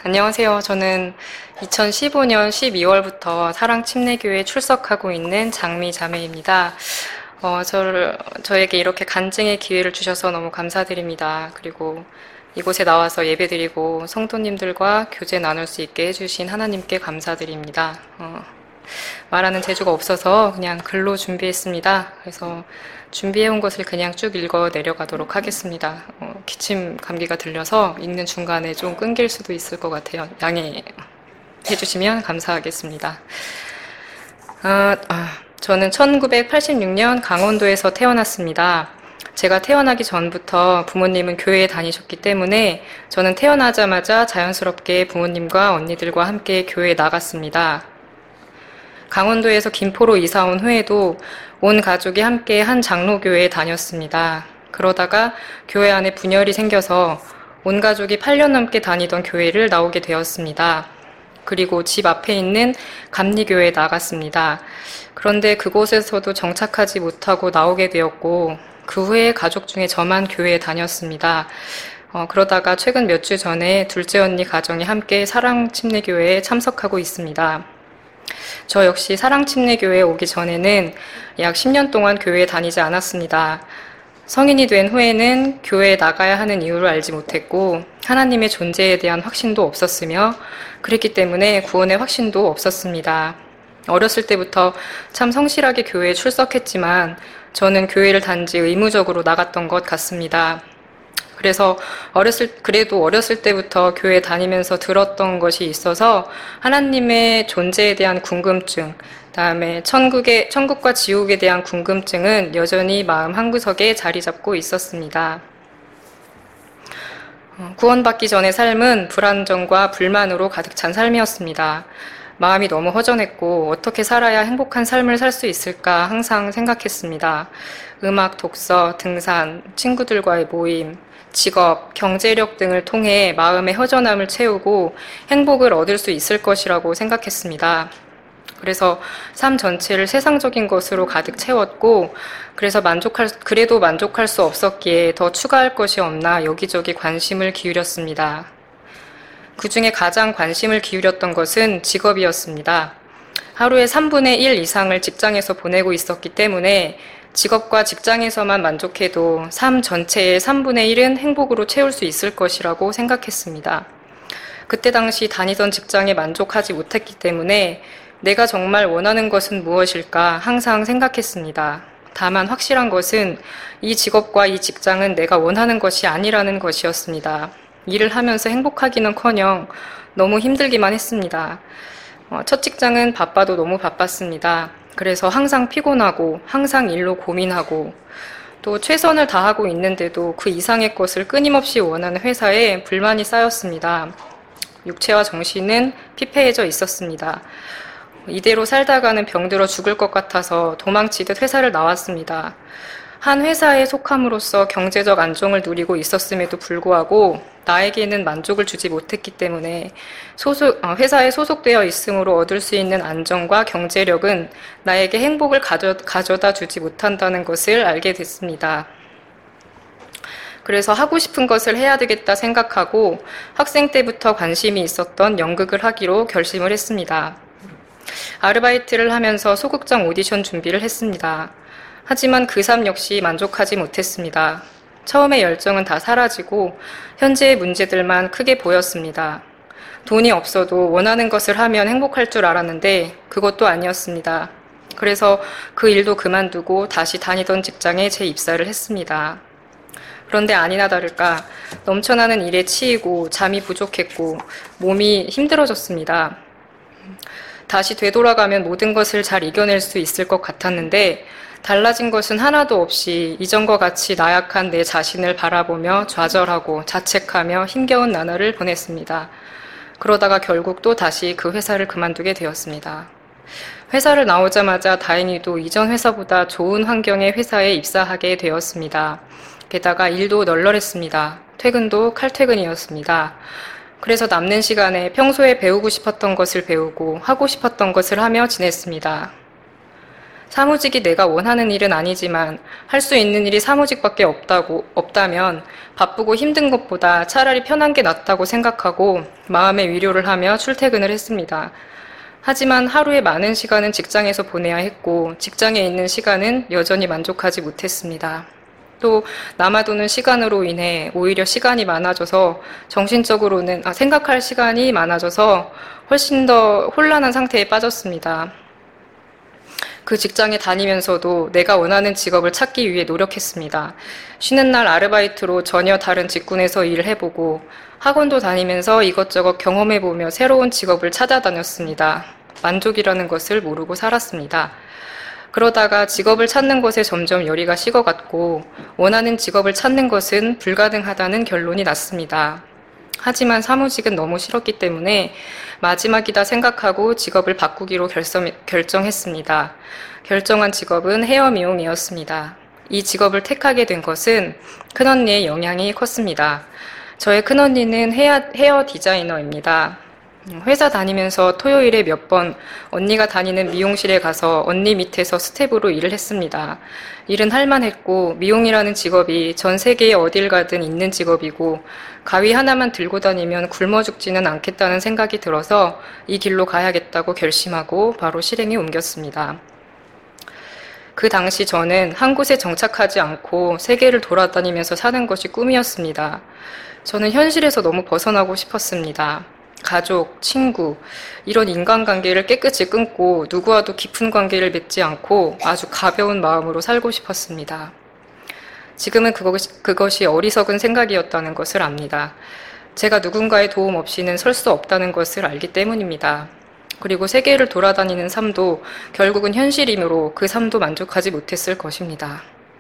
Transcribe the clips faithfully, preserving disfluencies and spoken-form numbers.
안녕하세요. 저는 이천십오 년 십이월부터 사랑침례교회에 출석하고 있는 장미 자매입니다. 어, 저를, 저에게 이렇게 간증의 기회를 주셔서 너무 감사드립니다. 그리고 이곳에 나와서 예배드리고 성도님들과 교제 나눌 수 있게 해주신 하나님께 감사드립니다. 어, 말하는 재주가 없어서 그냥 글로 준비했습니다. 그래서 준비해온 것을 그냥 쭉 읽어 내려가도록 하겠습니다. 어, 기침 감기가 들려서 읽는 중간에 좀 끊길 수도 있을 것 같아요. 양해해 주시면 감사하겠습니다. 아, 아, 저는 천구백팔십육 년 강원도에서 태어났습니다. 제가 태어나기 전부터 부모님은 교회에 다니셨기 때문에 저는 태어나자마자 자연스럽게 부모님과 언니들과 함께 교회에 나갔습니다. 강원도에서 김포로 이사 온 후에도 온 가족이 함께 한 장로교회에 다녔습니다. 그러다가 교회 안에 분열이 생겨서 온 가족이 팔 년 넘게 다니던 교회를 나오게 되었습니다. 그리고 집 앞에 있는 감리교회에 나갔습니다. 그런데 그곳에서도 정착하지 못하고 나오게 되었고 그 후에 가족 중에 저만 교회에 다녔습니다. 어, 그러다가 최근 몇 주 전에 둘째 언니 가정이 함께 사랑침례교회에 참석하고 있습니다. 저 역시 사랑침례교회에 오기 전에는 약 십 년 동안 교회에 다니지 않았습니다. 성인이 된 후에는 교회에 나가야 하는 이유를 알지 못했고 하나님의 존재에 대한 확신도 없었으며 그랬기 때문에 구원의 확신도 없었습니다. 어렸을 때부터 참 성실하게 교회에 출석했지만 저는 교회를 단지 의무적으로 나갔던 것 같습니다. 그래서 어렸을, 그래도 어렸을 때부터 교회 다니면서 들었던 것이 있어서 하나님의 존재에 대한 궁금증, 다음에 천국의, 천국과 지옥에 대한 궁금증은 여전히 마음 한구석에 자리 잡고 있었습니다. 구원받기 전의 삶은 불안정과 불만으로 가득 찬 삶이었습니다. 마음이 너무 허전했고 어떻게 살아야 행복한 삶을 살 수 있을까 항상 생각했습니다. 음악, 독서, 등산, 친구들과의 모임, 직업, 경제력 등을 통해 마음의 허전함을 채우고 행복을 얻을 수 있을 것이라고 생각했습니다. 그래서 삶 전체를 세상적인 것으로 가득 채웠고 그래서 만족할, 그래도 만족할 수 없었기에 더 추가할 것이 없나 여기저기 관심을 기울였습니다. 그 중에 가장 관심을 기울였던 것은 직업이었습니다. 하루에 삼분의 일 이상을 직장에서 보내고 있었기 때문에 직업과 직장에서만 만족해도 삶 전체의 삼분의 일은 행복으로 채울 수 있을 것이라고 생각했습니다. 그때 당시 다니던 직장에 만족하지 못했기 때문에 내가 정말 원하는 것은 무엇일까 항상 생각했습니다. 다만 확실한 것은 이 직업과 이 직장은 내가 원하는 것이 아니라는 것이었습니다. 일을 하면서 행복하기는커녕 너무 힘들기만 했습니다. 첫 직장은 바빠도 너무 바빴습니다. 그래서 항상 피곤하고 항상 일로 고민하고 또 최선을 다하고 있는데도 그 이상의 것을 끊임없이 원하는 회사에 불만이 쌓였습니다. 육체와 정신은 피폐해져 있었습니다. 이대로 살다가는 병들어 죽을 것 같아서 도망치듯 회사를 나왔습니다. 한 회사에 속함으로써 경제적 안정을 누리고 있었음에도 불구하고 나에게는 만족을 주지 못했기 때문에 소속, 회사에 소속되어 있음으로 얻을 수 있는 안정과 경제력은 나에게 행복을 가져, 가져다 주지 못한다는 것을 알게 됐습니다. 그래서 하고 싶은 것을 해야 되겠다 생각하고 학생 때부터 관심이 있었던 연극을 하기로 결심을 했습니다. 아르바이트를 하면서 소극장 오디션 준비를 했습니다. 하지만 그 삶 역시 만족하지 못했습니다. 처음에 열정은 다 사라지고 현재의 문제들만 크게 보였습니다. 돈이 없어도 원하는 것을 하면 행복할 줄 알았는데 그것도 아니었습니다. 그래서 그 일도 그만두고 다시 다니던 직장에 재입사를 했습니다. 그런데 아니나 다를까 넘쳐나는 일에 치이고 잠이 부족했고 몸이 힘들어졌습니다. 다시 되돌아가면 모든 것을 잘 이겨낼 수 있을 것 같았는데 달라진 것은 하나도 없이 이전과 같이 나약한 내 자신을 바라보며 좌절하고 자책하며 힘겨운 나날을 보냈습니다. 그러다가 결국 또 다시 그 회사를 그만두게 되었습니다. 회사를 나오자마자 다행히도 이전 회사보다 좋은 환경의 회사에 입사하게 되었습니다. 게다가 일도 널널했습니다. 퇴근도 칼퇴근이었습니다. 그래서 남는 시간에 평소에 배우고 싶었던 것을 배우고 하고 싶었던 것을 하며 지냈습니다. 사무직이 내가 원하는 일은 아니지만 할 수 있는 일이 사무직밖에 없다고, 없다면 바쁘고 힘든 것보다 차라리 편한 게 낫다고 생각하고 마음의 위로를 하며 출퇴근을 했습니다. 하지만 하루의 많은 시간은 직장에서 보내야 했고 직장에 있는 시간은 여전히 만족하지 못했습니다. 또 남아도는 시간으로 인해 오히려 시간이 많아져서 정신적으로는 아, 생각할 시간이 많아져서 훨씬 더 혼란한 상태에 빠졌습니다. 그 직장에 다니면서도 내가 원하는 직업을 찾기 위해 노력했습니다. 쉬는 날 아르바이트로 전혀 다른 직군에서 일을 해보고 학원도 다니면서 이것저것 경험해보며 새로운 직업을 찾아다녔습니다. 만족이라는 것을 모르고 살았습니다. 그러다가 직업을 찾는 것에 점점 열의가 식어갔고 원하는 직업을 찾는 것은 불가능하다는 결론이 났습니다. 하지만 사무직은 너무 싫었기 때문에 마지막이다 생각하고 직업을 바꾸기로 결성, 결정했습니다. 결정한 직업은 헤어 미용이었습니다. 이 직업을 택하게 된 것은 큰언니의 영향이 컸습니다. 저의 큰언니는 헤어, 헤어 디자이너입니다. 회사 다니면서 토요일에 몇 번 언니가 다니는 미용실에 가서 언니 밑에서 스텝으로 일을 했습니다. 일은 할만했고 미용이라는 직업이 전 세계에 어딜 가든 있는 직업이고 가위 하나만 들고 다니면 굶어 죽지는 않겠다는 생각이 들어서 이 길로 가야겠다고 결심하고 바로 실행에 옮겼습니다. 그 당시 저는 한 곳에 정착하지 않고 세계를 돌아다니면서 사는 것이 꿈이었습니다. 저는 현실에서 너무 벗어나고 싶었습니다. 가족, 친구, 이런 인간관계를 깨끗이 끊고 누구와도 깊은 관계를 맺지 않고 아주 가벼운 마음으로 살고 싶었습니다. 지금은 그것이, 그것이 어리석은 생각이었다는 것을 압니다. 제가 누군가의 도움 없이는 설 수 없다는 것을 알기 때문입니다. 그리고 세계를 돌아다니는 삶도 결국은 현실이므로 그 삶도 만족하지 못했을 것입니다.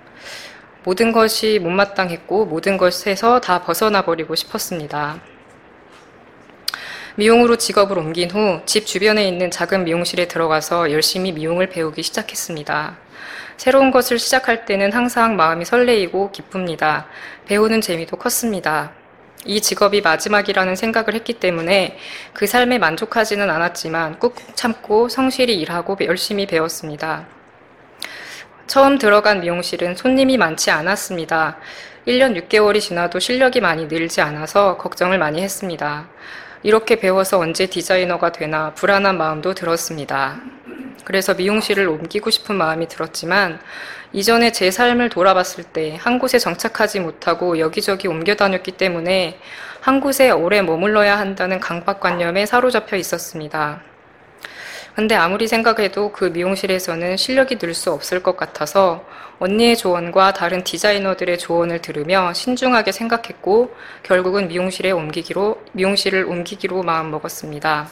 모든 것이 못마땅했고 모든 것에서 다 벗어나 버리고 싶었습니다. 미용으로 직업을 옮긴 후 집 주변에 있는 작은 미용실에 들어가서 열심히 미용을 배우기 시작했습니다. 새로운 것을 시작할 때는 항상 마음이 설레이고 기쁩니다. 배우는 재미도 컸습니다. 이 직업이 마지막이라는 생각을 했기 때문에 그 삶에 만족하지는 않았지만 꾹꾹 참고 성실히 일하고 열심히 배웠습니다. 처음 들어간 미용실은 손님이 많지 않았습니다. 일 년 육 개월이 지나도 실력이 많이 늘지 않아서 걱정을 많이 했습니다. 이렇게 배워서 언제 디자이너가 되나 불안한 마음도 들었습니다. 그래서 미용실을 옮기고 싶은 마음이 들었지만 이전에 제 삶을 돌아봤을 때 한 곳에 정착하지 못하고 여기저기 옮겨 다녔기 때문에 한 곳에 오래 머물러야 한다는 강박관념에 사로잡혀 있었습니다. 근데 아무리 생각해도 그 미용실에서는 실력이 늘 수 없을 것 같아서 언니의 조언과 다른 디자이너들의 조언을 들으며 신중하게 생각했고 결국은 미용실에 옮기기로, 미용실을 옮기기로 마음먹었습니다.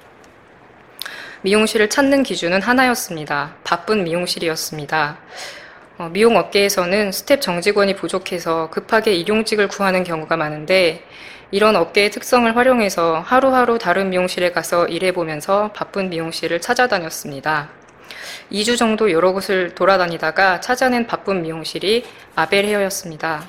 미용실을 찾는 기준은 하나였습니다. 바쁜 미용실이었습니다. 어, 미용 업계에서는 스텝 정직원이 부족해서 급하게 일용직을 구하는 경우가 많은데 이런 업계의 특성을 활용해서 하루하루 다른 미용실에 가서 일해보면서 바쁜 미용실을 찾아다녔습니다. 이 주 정도 여러 곳을 돌아다니다가 찾아낸 바쁜 미용실이 아벨헤어였습니다.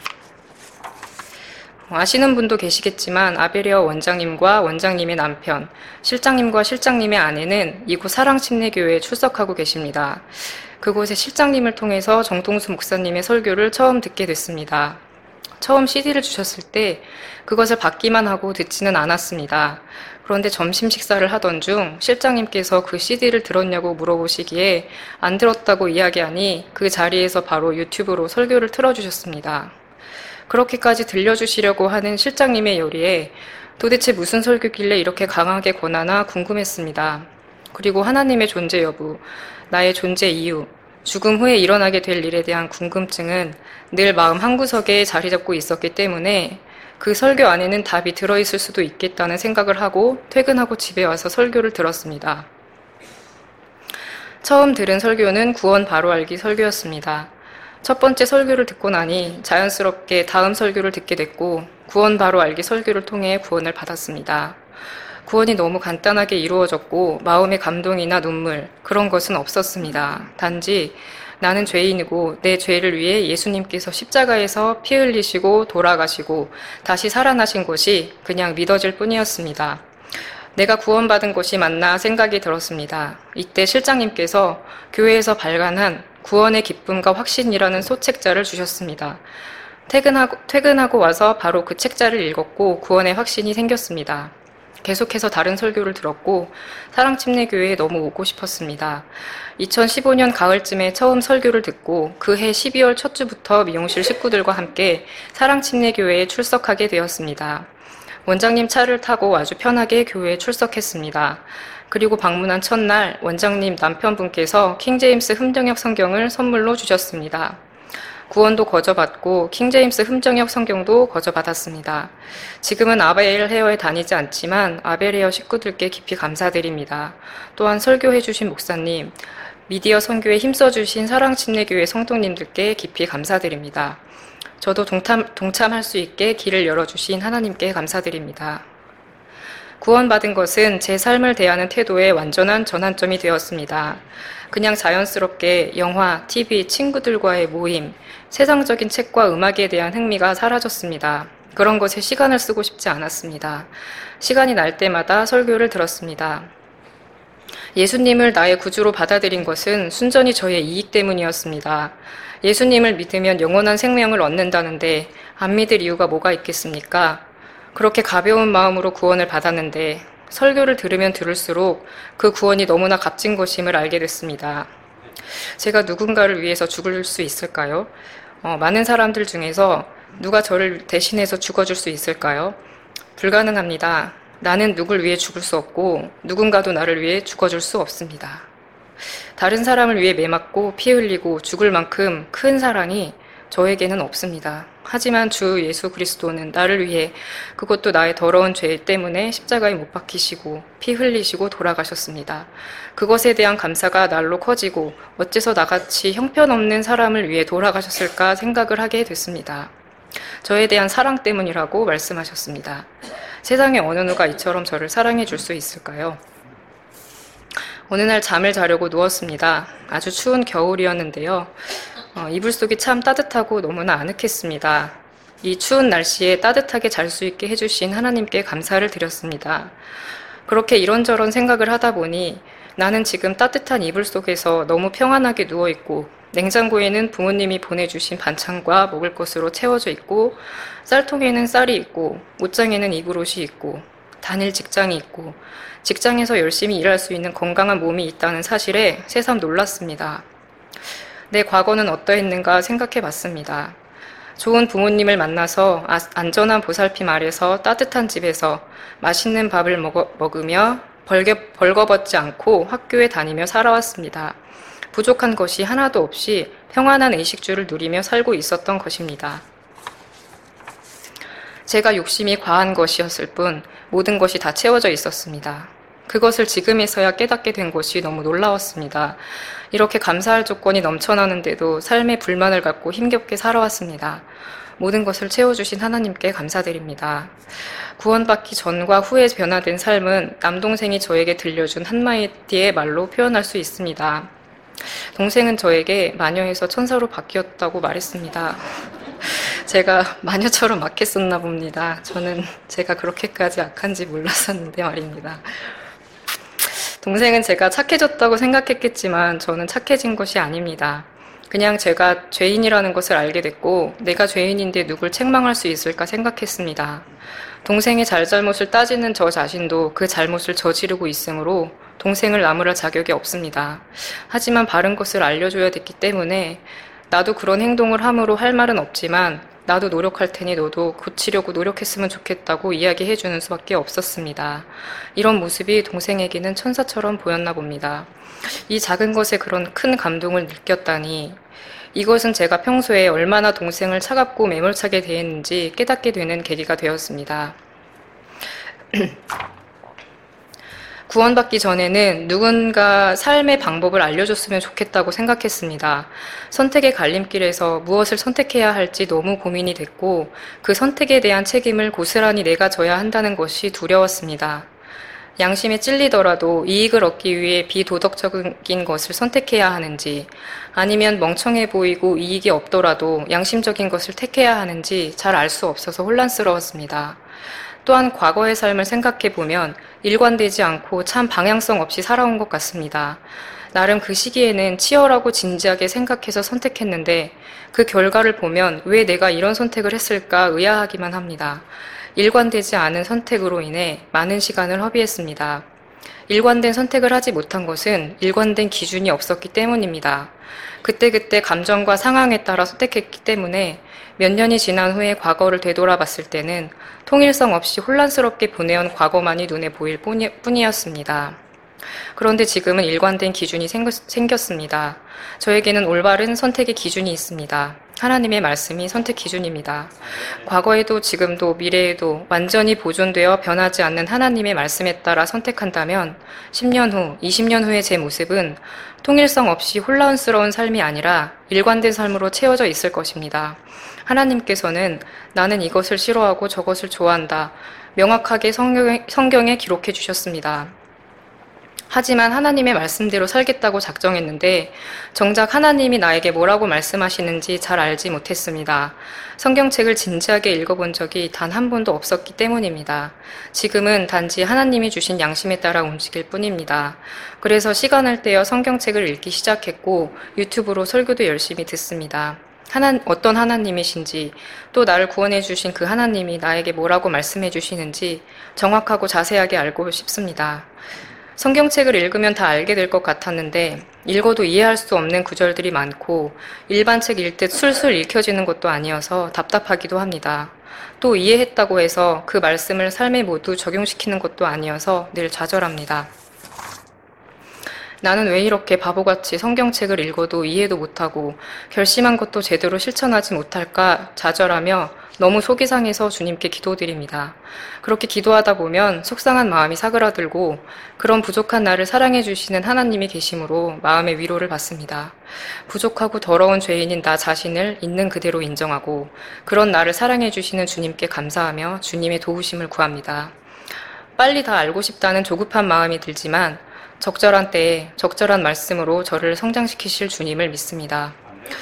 아시는 분도 계시겠지만 아벨헤어 원장님과 원장님의 남편, 실장님과 실장님의 아내는 이곳 사랑침례교회에 출석하고 계십니다. 그곳의 실장님을 통해서 정동수 목사님의 설교를 처음 듣게 됐습니다. 처음 씨디를 주셨을 때 그것을 받기만 하고 듣지는 않았습니다. 그런데 점심 식사를 하던 중 실장님께서 그 씨디를 들었냐고 물어보시기에 안 들었다고 이야기하니 그 자리에서 바로 유튜브로 설교를 틀어주셨습니다. 그렇게까지 들려주시려고 하는 실장님의 요리에 도대체 무슨 설교길래 이렇게 강하게 권하나 궁금했습니다. 그리고 하나님의 존재 여부, 나의 존재 이유, 죽음 후에 일어나게 될 일에 대한 궁금증은 늘 마음 한구석에 자리 잡고 있었기 때문에 그 설교 안에는 답이 들어있을 수도 있겠다는 생각을 하고 퇴근하고 집에 와서 설교를 들었습니다. 처음 들은 설교는 구원 바로 알기 설교였습니다. 첫 번째 설교를 듣고 나니 자연스럽게 다음 설교를 듣게 됐고 구원 바로 알기 설교를 통해 구원을 받았습니다. 구원이 너무 간단하게 이루어졌고 마음의 감동이나 눈물 그런 것은 없었습니다. 단지 나는 죄인이고 내 죄를 위해 예수님께서 십자가에서 피 흘리시고 돌아가시고 다시 살아나신 것이 그냥 믿어질 뿐이었습니다. 내가 구원받은 것이 맞나 생각이 들었습니다. 이때 실장님께서 교회에서 발간한 구원의 기쁨과 확신이라는 소책자를 주셨습니다. 퇴근하고, 퇴근하고 와서 바로 그 책자를 읽었고 구원의 확신이 생겼습니다. 계속해서 다른 설교를 들었고 사랑침례교회에 너무 오고 싶었습니다. 이천십오 년 가을쯤에 처음 설교를 듣고 그해 십이월 첫 주부터 미용실 식구들과 함께 사랑침례교회에 출석하게 되었습니다. 원장님 차를 타고 아주 편하게 교회에 출석했습니다. 그리고 방문한 첫날 원장님 남편분께서 킹제임스 흠정역 성경을 선물로 주셨습니다. 구원도 거저받고 킹제임스 흠정역 성경도 거저받았습니다. 지금은 아벨 헤어에 다니지 않지만 아벨 헤어 식구들께 깊이 감사드립니다. 또한 설교해주신 목사님, 미디어 선교에 힘써주신 사랑침례교회 성도님들께 깊이 감사드립니다. 저도 동참, 동참할 수 있게 길을 열어주신 하나님께 감사드립니다. 구원받은 것은 제 삶을 대하는 태도의 완전한 전환점이 되었습니다. 그냥 자연스럽게 영화, 티비, 친구들과의 모임, 세상적인 책과 음악에 대한 흥미가 사라졌습니다. 그런 것에 시간을 쓰고 싶지 않았습니다. 시간이 날 때마다 설교를 들었습니다. 예수님을 나의 구주로 받아들인 것은 순전히 저의 이익 때문이었습니다. 예수님을 믿으면 영원한 생명을 얻는다는데 안 믿을 이유가 뭐가 있겠습니까? 그렇게 가벼운 마음으로 구원을 받았는데 설교를 들으면 들을수록 그 구원이 너무나 값진 것임을 알게 됐습니다. 제가 누군가를 위해서 죽을 수 있을까요? 어, 많은 사람들 중에서 누가 저를 대신해서 죽어줄 수 있을까요? 불가능합니다. 나는 누굴 위해 죽을 수 없고 누군가도 나를 위해 죽어줄 수 없습니다. 다른 사람을 위해 매 맞고 피 흘리고 죽을 만큼 큰 사랑이 저에게는 없습니다. 하지만 주 예수 그리스도는 나를 위해, 그것도 나의 더러운 죄 때문에 십자가에 못 박히시고 피 흘리시고 돌아가셨습니다. 그것에 대한 감사가 날로 커지고 어째서 나같이 형편없는 사람을 위해 돌아가셨을까 생각을 하게 됐습니다. 저에 대한 사랑 때문이라고 말씀하셨습니다. 세상에 어느 누가 이처럼 저를 사랑해 줄 수 있을까요? 어느 날 잠을 자려고 누웠습니다. 아주 추운 겨울이었는데요. 어, 이불 속이 참 따뜻하고 너무나 아늑했습니다. 이 추운 날씨에 따뜻하게 잘 수 있게 해주신 하나님께 감사를 드렸습니다. 그렇게 이런저런 생각을 하다 보니 나는 지금 따뜻한 이불 속에서 너무 평안하게 누워있고 냉장고에는 부모님이 보내주신 반찬과 먹을 것으로 채워져 있고 쌀통에는 쌀이 있고 옷장에는 입을 옷이 있고 다닐 직장이 있고 직장에서 열심히 일할 수 있는 건강한 몸이 있다는 사실에 새삼 놀랐습니다. 내 과거는 어떠했는가 생각해 봤습니다. 좋은 부모님을 만나서 안전한 보살핌 아래서 따뜻한 집에서 맛있는 밥을 먹어, 먹으며 벌겨, 벌거벗지 않고 학교에 다니며 살아왔습니다. 부족한 것이 하나도 없이 평안한 의식주를 누리며 살고 있었던 것입니다. 제가 욕심이 과한 것이었을 뿐 모든 것이 다 채워져 있었습니다. 그것을 지금에서야 깨닫게 된 것이 너무 놀라웠습니다. 이렇게 감사할 조건이 넘쳐나는데도 삶에 불만을 갖고 힘겹게 살아왔습니다. 모든 것을 채워주신 하나님께 감사드립니다. 구원받기 전과 후에 변화된 삶은 남동생이 저에게 들려준 한마디의 말로 표현할 수 있습니다. 동생은 저에게 마녀에서 천사로 바뀌었다고 말했습니다. 제가 마녀처럼 악했었나 봅니다. 저는 제가 그렇게까지 악한지 몰랐었는데 말입니다. 동생은 제가 착해졌다고 생각했겠지만 저는 착해진 것이 아닙니다. 그냥 제가 죄인이라는 것을 알게 됐고 내가 죄인인데 누굴 책망할 수 있을까 생각했습니다. 동생의 잘잘못을 따지는 저 자신도 그 잘못을 저지르고 있으므로 동생을 나무랄 자격이 없습니다. 하지만 바른 것을 알려줘야 됐기 때문에 나도 그런 행동을 함으로 할 말은 없지만 나도 노력할 테니 너도 고치려고 노력했으면 좋겠다고 이야기해주는 수밖에 없었습니다. 이런 모습이 동생에게는 천사처럼 보였나 봅니다. 이 작은 것에 그런 큰 감동을 느꼈다니 이것은 제가 평소에 얼마나 동생을 차갑고 매몰차게 대했는지 깨닫게 되는 계기가 되었습니다. 구원받기 전에는 누군가 삶의 방법을 알려줬으면 좋겠다고 생각했습니다. 선택의 갈림길에서 무엇을 선택해야 할지 너무 고민이 됐고 그 선택에 대한 책임을 고스란히 내가 져야 한다는 것이 두려웠습니다. 양심에 찔리더라도 이익을 얻기 위해 비도덕적인 것을 선택해야 하는지 아니면 멍청해 보이고 이익이 없더라도 양심적인 것을 택해야 하는지 잘 알 수 없어서 혼란스러웠습니다. 또한 과거의 삶을 생각해 보면 일관되지 않고 참 방향성 없이 살아온 것 같습니다. 나름 그 시기에는 치열하고 진지하게 생각해서 선택했는데 그 결과를 보면 왜 내가 이런 선택을 했을까 의아하기만 합니다. 일관되지 않은 선택으로 인해 많은 시간을 허비했습니다. 일관된 선택을 하지 못한 것은 일관된 기준이 없었기 때문입니다. 그때그때 감정과 상황에 따라 선택했기 때문에 몇 년이 지난 후에 과거를 되돌아봤을 때는 통일성 없이 혼란스럽게 보내온 과거만이 눈에 보일 뿐이었습니다. 그런데 지금은 일관된 기준이 생겼습니다. 저에게는 올바른 선택의 기준이 있습니다. 하나님의 말씀이 선택 기준입니다. 과거에도 지금도 미래에도 완전히 보존되어 변하지 않는 하나님의 말씀에 따라 선택한다면 십 년 후, 이십 년 후의 제 모습은 통일성 없이 혼란스러운 삶이 아니라 일관된 삶으로 채워져 있을 것입니다. 하나님께서는 나는 이것을 싫어하고 저것을 좋아한다. 명확하게 성경에, 성경에 기록해 주셨습니다. 하지만 하나님의 말씀대로 살겠다고 작정했는데 정작 하나님이 나에게 뭐라고 말씀하시는지 잘 알지 못했습니다. 성경책을 진지하게 읽어본 적이 단 한 번도 없었기 때문입니다. 지금은 단지 하나님이 주신 양심에 따라 움직일 뿐입니다. 그래서 시간을 떼어 성경책을 읽기 시작했고 유튜브로 설교도 열심히 듣습니다. 하나, 어떤 하나님이신지 또 나를 구원해 주신 그 하나님이 나에게 뭐라고 말씀해 주시는지 정확하고 자세하게 알고 싶습니다. 성경책을 읽으면 다 알게 될 것 같았는데 읽어도 이해할 수 없는 구절들이 많고 일반 책 읽듯 술술 읽혀지는 것도 아니어서 답답하기도 합니다. 또 이해했다고 해서 그 말씀을 삶에 모두 적용시키는 것도 아니어서 늘 좌절합니다. 나는 왜 이렇게 바보같이 성경책을 읽어도 이해도 못하고 결심한 것도 제대로 실천하지 못할까 좌절하며 너무 속이 상해서 주님께 기도드립니다. 그렇게 기도하다 보면 속상한 마음이 사그라들고 그런 부족한 나를 사랑해 주시는 하나님이 계심으로 마음의 위로를 받습니다. 부족하고 더러운 죄인인 나 자신을 있는 그대로 인정하고 그런 나를 사랑해 주시는 주님께 감사하며 주님의 도우심을 구합니다. 빨리 다 알고 싶다는 조급한 마음이 들지만 적절한 때에 적절한 말씀으로 저를 성장시키실 주님을 믿습니다.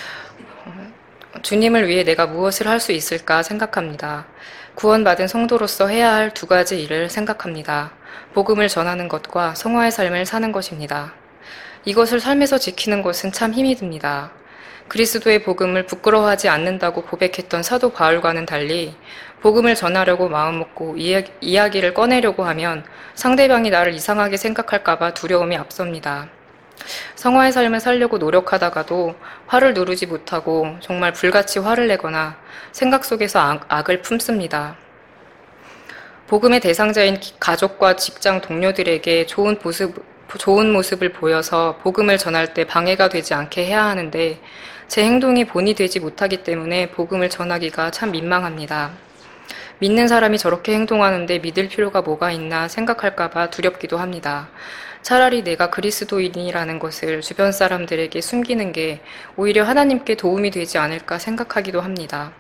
주님을 위해 내가 무엇을 할 수 있을까 생각합니다. 구원받은 성도로서 해야 할 두 가지 일을 생각합니다. 복음을 전하는 것과 성화의 삶을 사는 것입니다. 이것을 삶에서 지키는 것은 참 힘이 듭니다. 그리스도의 복음을 부끄러워하지 않는다고 고백했던 사도 바울과는 달리 복음을 전하려고 마음먹고 이야기를 꺼내려고 하면 상대방이 나를 이상하게 생각할까봐 두려움이 앞섭니다. 성화의 삶을 살려고 노력하다가도 화를 누르지 못하고 정말 불같이 화를 내거나 생각 속에서 악, 악을 품습니다. 복음의 대상자인 가족과 직장 동료들에게 좋은 모습, 좋은 모습을 보여서 복음을 전할 때 방해가 되지 않게 해야 하는데 제 행동이 본이 되지 못하기 때문에 복음을 전하기가 참 민망합니다. 믿는 사람이 저렇게 행동하는데 믿을 필요가 뭐가 있나 생각할까봐 두렵기도 합니다. 차라리 내가 그리스도인이라는 것을 주변 사람들에게 숨기는 게 오히려 하나님께 도움이 되지 않을까 생각하기도 합니다.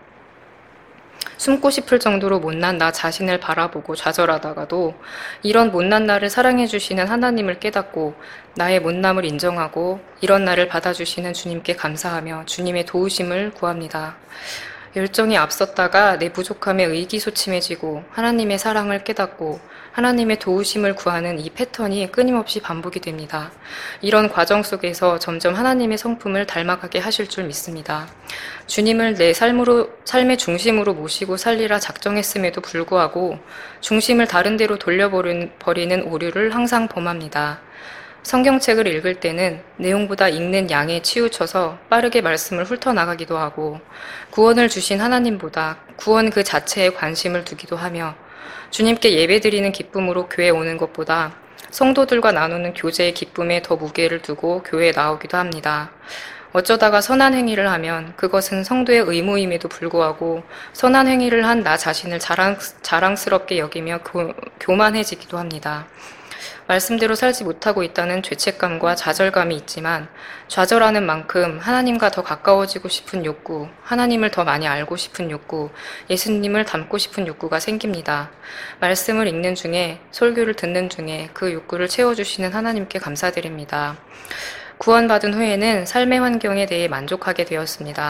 숨고 싶을 정도로 못난 나 자신을 바라보고 좌절하다가도 이런 못난 나를 사랑해 주시는 하나님을 깨닫고 나의 못남을 인정하고 이런 나를 받아주시는 주님께 감사하며 주님의 도우심을 구합니다. 열정이 앞섰다가 내 부족함에 의기소침해지고 하나님의 사랑을 깨닫고 하나님의 도우심을 구하는 이 패턴이 끊임없이 반복이 됩니다. 이런 과정 속에서 점점 하나님의 성품을 닮아가게 하실 줄 믿습니다. 주님을 내 삶으로, 삶의 중심으로 모시고 살리라 작정했음에도 불구하고 중심을 다른 데로 돌려버리는 오류를 항상 범합니다. 성경책을 읽을 때는 내용보다 읽는 양에 치우쳐서 빠르게 말씀을 훑어나가기도 하고 구원을 주신 하나님보다 구원 그 자체에 관심을 두기도 하며 주님께 예배드리는 기쁨으로 교회에 오는 것보다 성도들과 나누는 교제의 기쁨에 더 무게를 두고 교회에 나오기도 합니다. 어쩌다가 선한 행위를 하면 그것은 성도의 의무임에도 불구하고 선한 행위를 한 나 자신을 자랑, 자랑스럽게 여기며 교, 교만해지기도 합니다. 말씀대로 살지 못하고 있다는 죄책감과 좌절감이 있지만 좌절하는 만큼 하나님과 더 가까워지고 싶은 욕구, 하나님을 더 많이 알고 싶은 욕구, 예수님을 닮고 싶은 욕구가 생깁니다. 말씀을 읽는 중에, 설교를 듣는 중에 그 욕구를 채워주시는 하나님께 감사드립니다. 구원받은 후에는 삶의 환경에 대해 만족하게 되었습니다.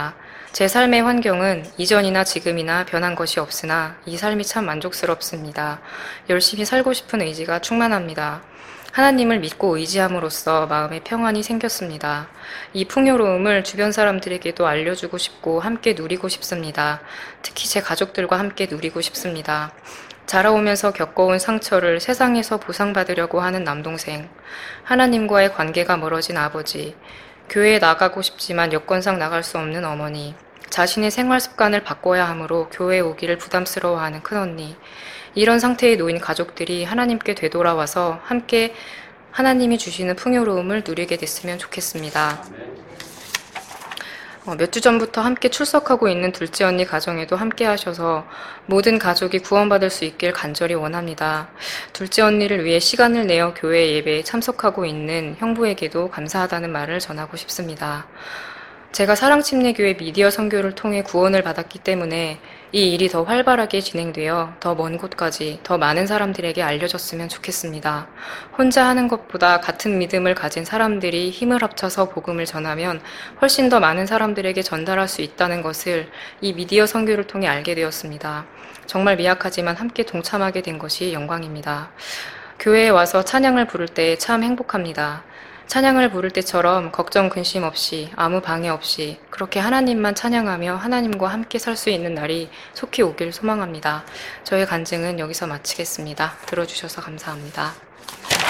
제 삶의 환경은 이전이나 지금이나 변한 것이 없으나 이 삶이 참 만족스럽습니다. 열심히 살고 싶은 의지가 충만합니다. 하나님을 믿고 의지함으로써 마음에 평안이 생겼습니다. 이 풍요로움을 주변 사람들에게도 알려주고 싶고 함께 누리고 싶습니다. 특히 제 가족들과 함께 누리고 싶습니다. 자라오면서 겪어온 상처를 세상에서 보상받으려고 하는 남동생, 하나님과의 관계가 멀어진 아버지, 교회에 나가고 싶지만 여건상 나갈 수 없는 어머니, 자신의 생활 습관을 바꿔야 하므로 교회에 오기를 부담스러워하는 큰언니, 이런 상태에 놓인 가족들이 하나님께 되돌아와서 함께 하나님이 주시는 풍요로움을 누리게 됐으면 좋겠습니다. 어, 몇 주 전부터 함께 출석하고 있는 둘째 언니 가정에도 함께 하셔서 모든 가족이 구원받을 수 있길 간절히 원합니다. 둘째 언니를 위해 시간을 내어 교회 예배에 참석하고 있는 형부에게도 감사하다는 말을 전하고 싶습니다. 제가 사랑침례교회 미디어 선교를 통해 구원을 받았기 때문에 이 일이 더 활발하게 진행되어 더 먼 곳까지 더 많은 사람들에게 알려졌으면 좋겠습니다. 혼자 하는 것보다 같은 믿음을 가진 사람들이 힘을 합쳐서 복음을 전하면 훨씬 더 많은 사람들에게 전달할 수 있다는 것을 이 미디어 선교를 통해 알게 되었습니다. 정말 미약하지만 함께 동참하게 된 것이 영광입니다. 교회에 와서 찬양을 부를 때 참 행복합니다. 찬양을 부를 때처럼 걱정 근심 없이 아무 방해 없이 그렇게 하나님만 찬양하며 하나님과 함께 살 수 있는 날이 속히 오길 소망합니다. 저의 간증은 여기서 마치겠습니다. 들어주셔서 감사합니다.